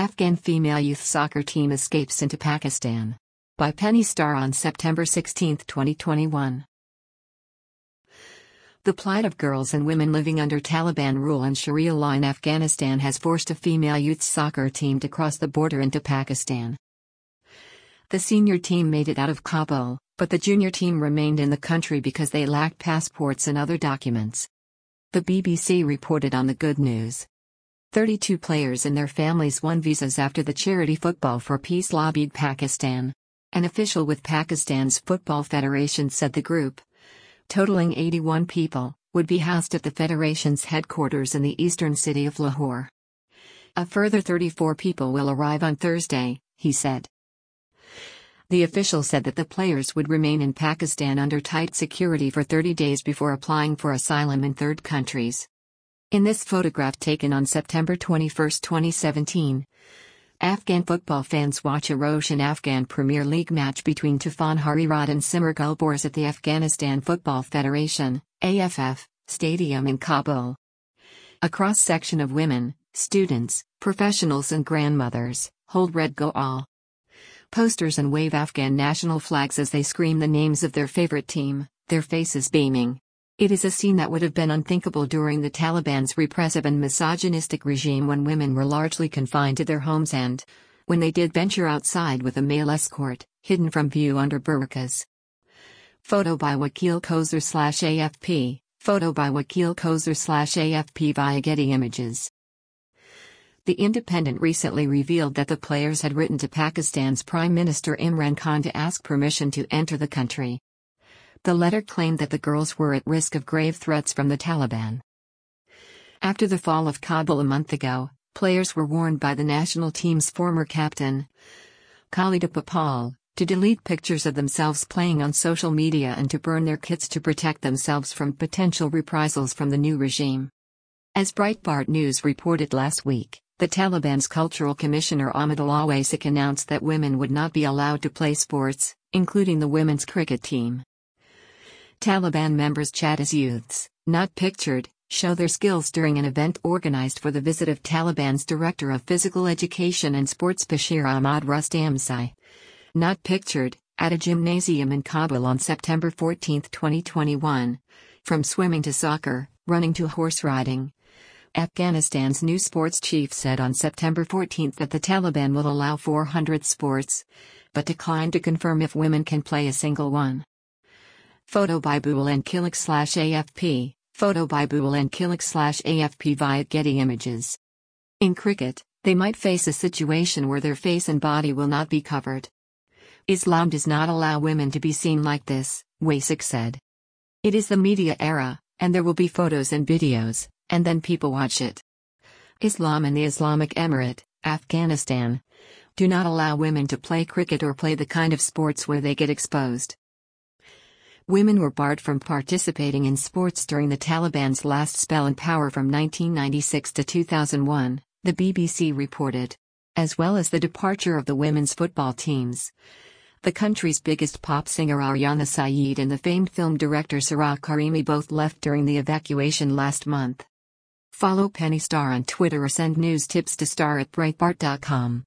Afghan female youth soccer team escapes into Pakistan. By Penny Starr on September 16, 2021. The plight of girls and women living under Taliban rule and Sharia law in Afghanistan has forced a female youth soccer team to cross the border into Pakistan. The senior team made it out of Kabul, but the junior team remained in the country because they lacked passports and other documents. The BBC reported on the good news. 32 players and their families won visas after the charity Football for Peace lobbied Pakistan. An official with Pakistan's Football Federation said the group, totaling 81 people, would be housed at the federation's headquarters in the eastern city of Lahore. A further 34 people will arrive on Thursday, he said. The official said that the players would remain in Pakistan under tight security for 30 days before applying for asylum in third countries. In this photograph taken on September 21, 2017, Afghan football fans watch a Roshan Afghan Premier League match between Tufan Harirad and Simar Gulbars at the Afghanistan Football Federation (AFF) stadium in Kabul. A cross-section of women, students, professionals and grandmothers hold red Goal posters and wave Afghan national flags as they scream the names of their favorite team, their faces beaming. It is a scene that would have been unthinkable during the Taliban's repressive and misogynistic regime when women were largely confined to their homes and, when they did venture outside with a male escort, hidden from view under burqas. Photo by Wakil Khozer/AFP, photo by Wakil Khozer/AFP via Getty Images. The Independent recently revealed that the players had written to Pakistan's Prime Minister Imran Khan to ask permission to enter the country. The letter claimed that the girls were at risk of grave threats from the Taliban. After the fall of Kabul a month ago, players were warned by the national team's former captain, Khalida Papal, to delete pictures of themselves playing on social media and to burn their kits to protect themselves from potential reprisals from the new regime. As Breitbart News reported last week, the Taliban's cultural commissioner Ahmadullah Waisik announced that women would not be allowed to play sports, including the women's cricket team. Taliban members chat as youths, not pictured, show their skills during an event organized for the visit of Taliban's Director of Physical Education and Sports Bashir Ahmad Rustamzai, not pictured, at a gymnasium in Kabul on September 14, 2021. From swimming to soccer, running to horse riding. Afghanistan's new sports chief said on September 14 that the Taliban will allow 400 sports, but declined to confirm if women can play a single one. Photo by Boulan Kilik/AFP, photo by Boulan Kilik/AFP via Getty Images. In cricket, they might face a situation where their face and body will not be covered. Islam does not allow women to be seen like this, Waisik said. It is the media era, and there will be photos and videos, and then people watch it. Islam and the Islamic Emirate, Afghanistan, do not allow women to play cricket or play the kind of sports where they get exposed. Women were barred from participating in sports during the Taliban's last spell in power from 1996 to 2001, the BBC reported. As well as the departure of the women's football teams. The country's biggest pop singer Aryana Saeed and the famed film director Sarah Karimi both left during the evacuation last month. Follow Penny Starr on Twitter or send news tips to star@breitbart.com.